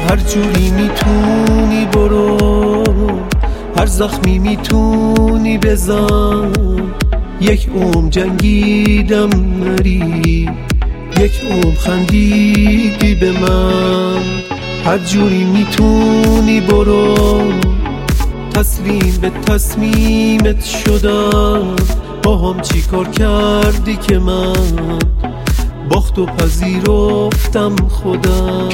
هر جوری میتونی برو، هر زخمی میتونی بزن. یک جنگیدم نری، یک خندیدی به من. هر جوری میتونی برو، تسلیم به تصمیمت شدم. با هم چی کار کردی که من باختو پذیرفتم خودم.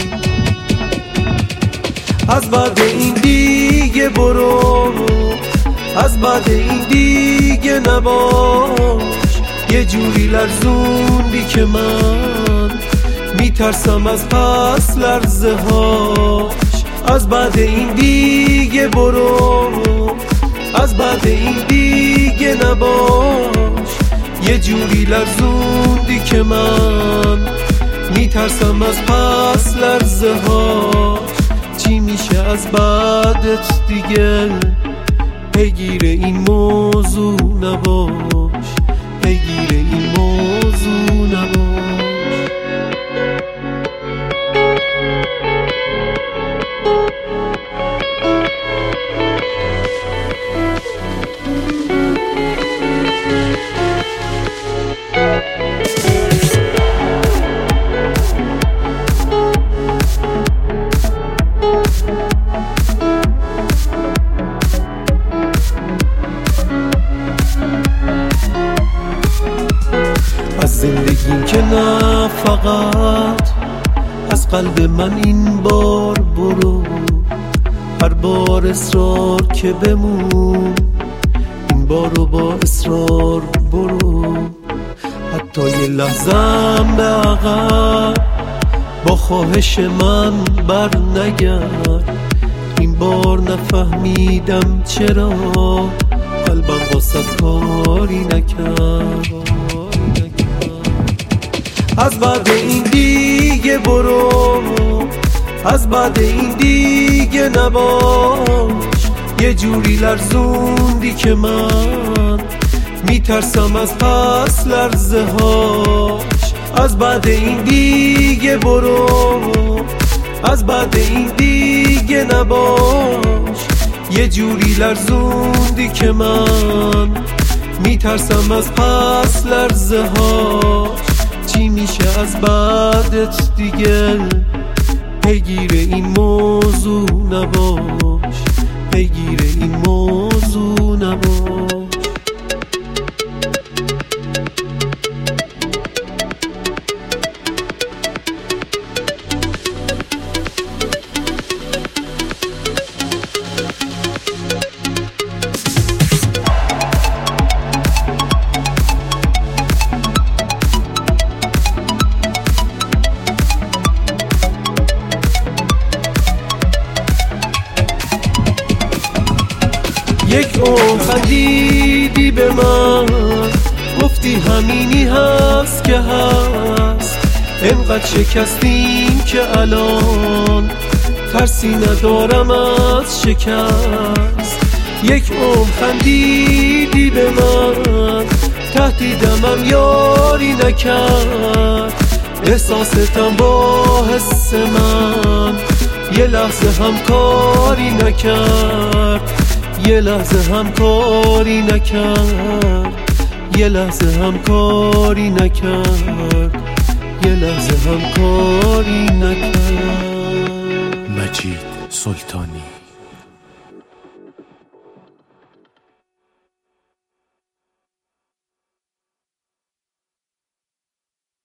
از بعد این دیگه برو، از بعد این دیگه نباش. یه جوری لرزوندی که من میترسم از پس لرزه هاش. از بعد این دیگه برو، از بعد این دیگه نباش. یه جوری لرزوندی که من میترسم از پس لرزه هاش. چی میشه از بعدت دیگه؟ پیگیر این موضوع نباش، پیگیر این موضوع نباش. از زندگیم که نه فقط از قلب من این بار برو. هر بار اصرار که بمون، این بارو با اصرار برو. حتی یه لحظم به عقب با خواهش من بر نگرد. این بار نفهمیدم چرا قلبم واسه کاری نکرد. از بعد این دیگه برو، از بعد این دیگه نباش. یه جوری لرزوندی که من میترسم از پس لرزه هاش. از بعد این دیگه برو، از بعد این دیگه نباش. یه جوری لرزوندی که من میترسم از پس لرزه هاش. چی میشه از بعدت دیگه؟ پیگیر این موضوع نباش، پیگیر این موضوع نباش. یک خندیدی به من، گفتی همینی هست که هست. انقدر شکستیم که الان ترسی ندارم از شکست. یک خندیدی به من، تهدیدمم یاری نکرد. احساستم با حس من یه لحظه هم کاری نکرد. یه لحظه هم کاری نکرد، یه لحظه هم کاری نکرد، یه لحظه هم کاری نکرد. مجید سلطانی.